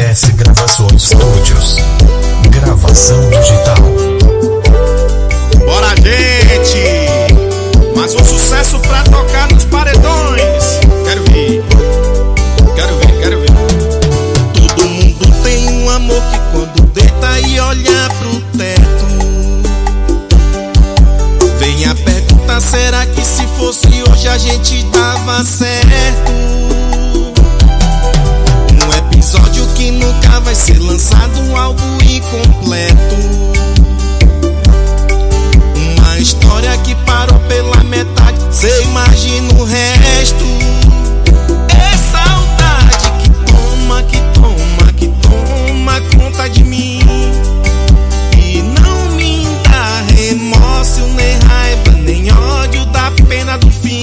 RS Gravações Studios. Gravação digital. Bora, gente! Mais um sucesso pra tocar nos paredões. Quero ver, quero ver, quero ver. Todo mundo tem um amor que quando deita e olha pro teto, vem a pergunta: será que se fosse hoje a gente dava certo? Um episódio que nunca vai ser lançado, algo incompleto. Uma história que parou pela metade, cê imagina o resto. É saudade que toma, que toma, que toma conta de mim, e não me dá remorso, nem raiva, nem ódio da pena do fim.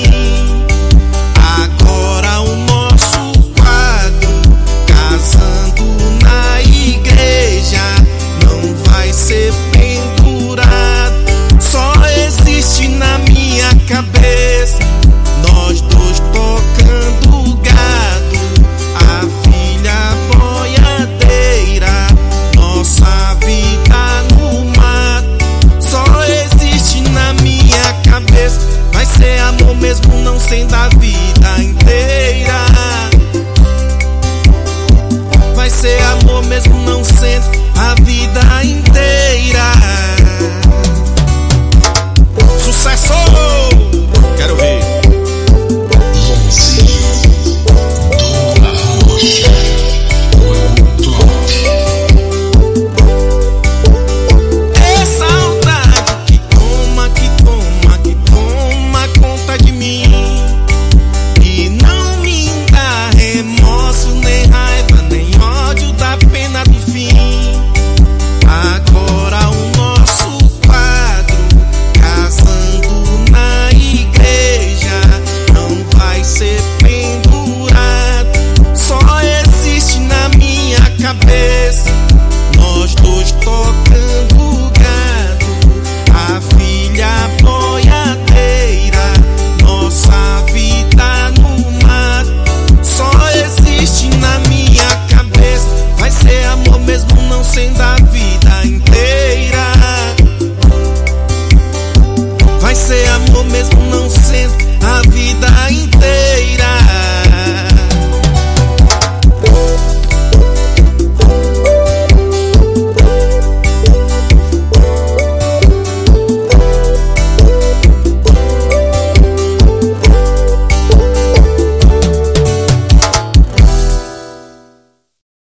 Agora o nosso quadro, casando na igreja, não vai ser pendurado, só existe na minha cabeça. Nós dois tocando gado, a filha boiadeira, nossa vida no mato, só existe na minha cabeça. Vai ser amor mesmo não sendo a vida inteira. Vai ser amor mesmo não sendo a vida inteira. Sucesso! Quero ver. É saudade que toma, que toma, que toma conta de mim, e não me dá remorso, nem raiva, nem ódio da pena do fim. Agora o nosso quadro, casando na igreja, não vai ser pendurado, só existe na minha cabeça.